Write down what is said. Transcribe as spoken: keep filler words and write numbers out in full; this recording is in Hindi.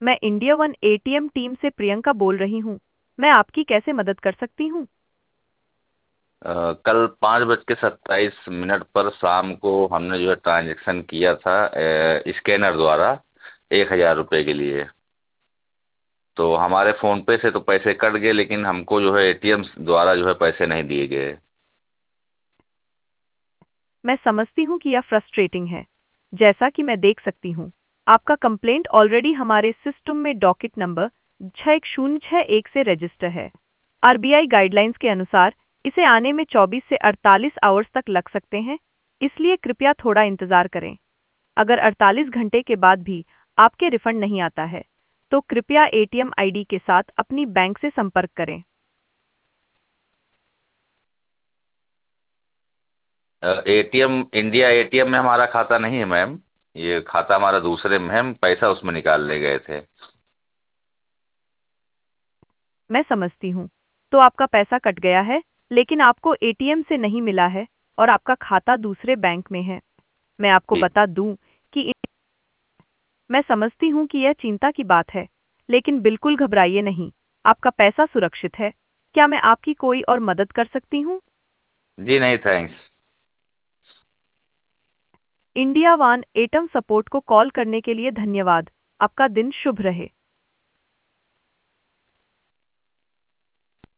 मैं इंडिया वन एटीएम टीम से प्रियंका बोल रही हूँ। मैं आपकी कैसे मदद कर सकती हूँ? अ, कल पाँच बज के सत्ताईस मिनट पर शाम को हमने जो है ट्रांजैक्शन किया था स्कैनर द्वारा एक हजार रुपये के लिए। तो हमारे फ़ोन पे से तो पैसे कट गए, लेकिन हमको जो है एटीएम द्वारा जो है पैसे नहीं दिए गए। मैं समझती हूँ कि यह फ्रस्ट्रेटिंग है। जैसा कि मैं देख सकती हूँ, आपका कंप्लेंट ऑलरेडी हमारे सिस्टम में डॉकेट नंबर छः एक शून्य छः एक से रजिस्टर है। आरबीआई गाइडलाइंस के अनुसार इसे आने में चौबीस से अड़तालीस आवर्स तक लग सकते हैं, इसलिए कृपया थोड़ा इंतजार करें। अगर अड़तालीस घंटे के बाद भी आपके रिफंड नहीं आता है, तो कृपया एटीएम आईडी के साथ अपनी बैंक से संपर्क करें। एटीएम इंडिया एटीएम में हमारा खाता नहीं है मैम। ये खाता हमारा दूसरे में है, हम पैसा उसमें निकालने गए थे। मैं समझती हूँ। तो आपका पैसा कट गया है, लेकिन आपको एटीएम से नहीं मिला है और आपका खाता दूसरे बैंक में है। मैं आपको जी। बता दूं कि इन- मैं समझती हूँ कि यह चिंता की बात है, लेकिन बिल्कुल घबराइए नहीं। आपका पैसा सुरक्षित है। क्या मैं आपकी कोई और मदद कर सकती हूँ? जी नहीं, thanks. India one ATM support को कॉल करने के लिए धन्यवाद। आपका दिन शुभ रहे।